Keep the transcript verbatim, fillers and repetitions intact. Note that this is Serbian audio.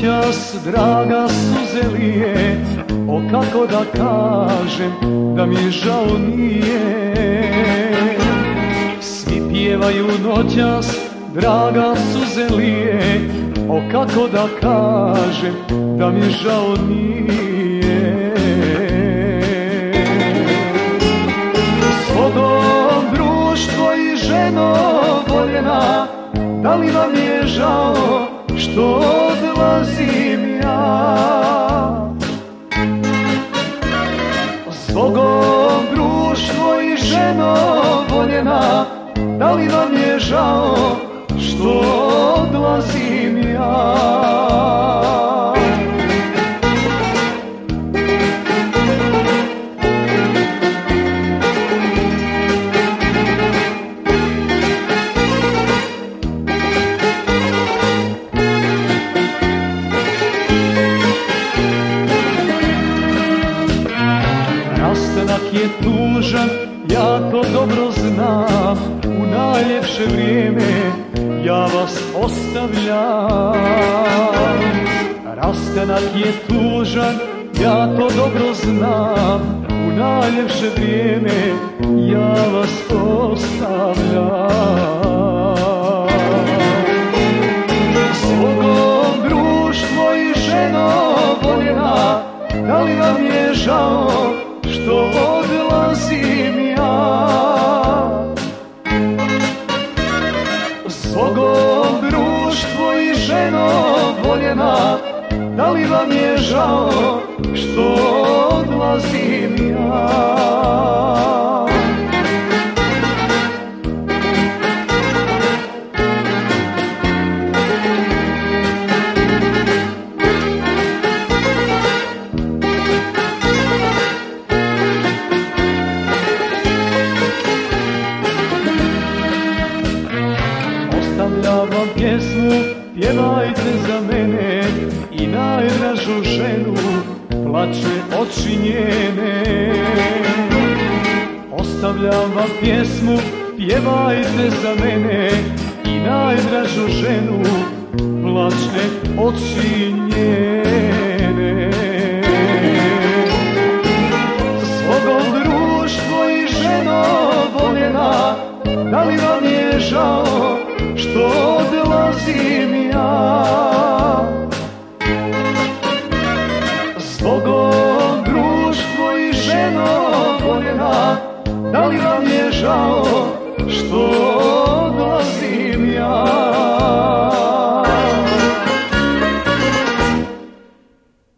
noćas, draga, suze lije, o kako da kažem da mi žao nije. Svi pjevaju noćas, draga, suze lije, o kako da kažem da mi žao nije. Slobom društvo i ženo voljena, da li vam je žao što odlazim ja? Zbogom društvo i ženo voljena, da li vam je žao što odlazim ja? Rastanak je tužan, ja to dobro znam, u najljepše vrijeme ja vas ostavljam. Rastanak je tužan, ja to dobro znam, u najljepše vrijeme ja vas ostavljam. Slogom društvo i ženo voljena, da li vam je žao što odlazim ja? Slogom društvo i ženo voljena, da li vam je žao što odlazim ja? Ostavljam vam pjesmu, pjevajte za mene i najdražu ženu, plače oči njene. Ostavljam vam pjesmu, pjevajte za mene i najdražu ženu, plače oči njene. Slogom društvo i ženo voljena, da li vam je žao što odlazim ja? Zbogom društvo i ženo voljena, da li vam je žao što